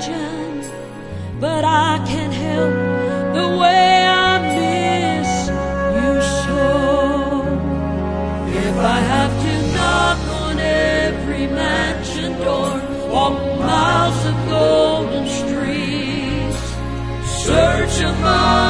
imagine, but I can't help the way I miss you so. If I have to knock on every mansion door, walk miles of golden streets, search among